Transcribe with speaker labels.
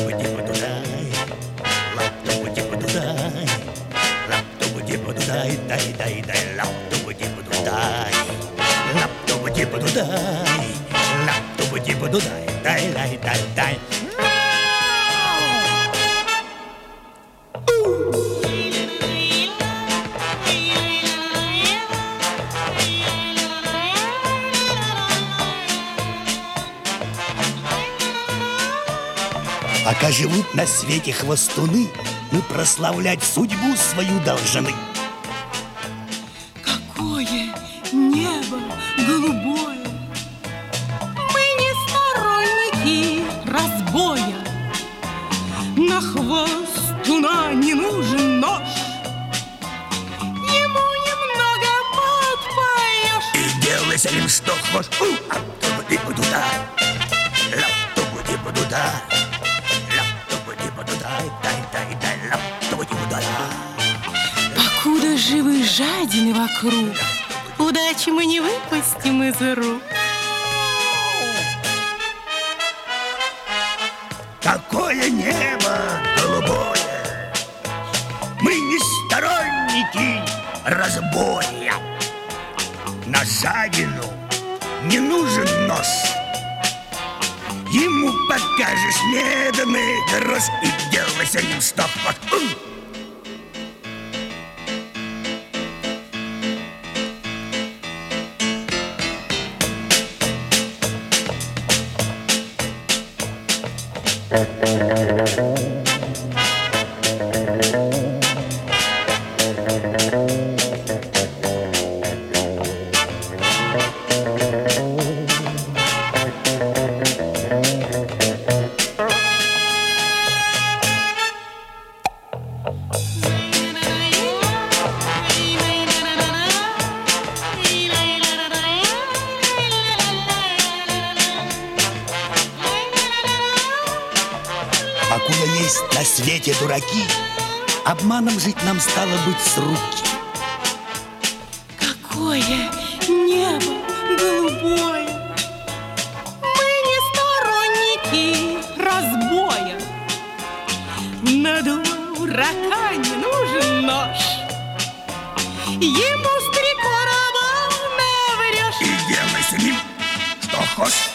Speaker 1: лап-ту-бу-ди-бу-ду-дай, лап-ту-бу-ди-бу-ду-дай, лап-ту-бу-ди-бу-ду-дай, дай-дай-дай, лап-ту-бу-ди-бу-ду-дай, лап-ту-бу-ди-бу-ду-дай, лап-ту-бу-ди-бу-ду-дай, дай-дай-дай-дай. Пока живут на свете хвостуны, мы прославлять судьбу свою должны.
Speaker 2: Какое небо голубое! Мы не сторонники разбоя. На хвостуна не нужен нож, ему немного подпоешь.
Speaker 1: И делай с ним что хочешь. Лап-ту-бу-ди-бу-ду-да, лап-ту-бу-ди-бу-ду-да, дай-дай-дай, лап-ту-бу-ди-бу-ду-да.
Speaker 2: Покуда живы жадины вокруг, удачи мы не выпустим из рук.
Speaker 1: Какое небо голубое! Мы не сторонники разбоя. На жадину не нужен нож, ему покажешь медный грош. И делай с ним что хочешь. Покуда есть на свете дураки, обманом жить нам стало быть с руки.
Speaker 2: Какое небо голубое! Мы не сторонники разбоя. На дурака не нужен нож, ему с 3 короба наврешь.
Speaker 1: И делай с ним что хочешь.